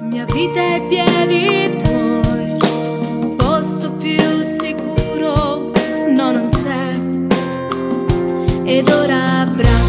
Mia vita ai piedi tuoi, posto più sicuro, no non c'è. Ed ora abbraccio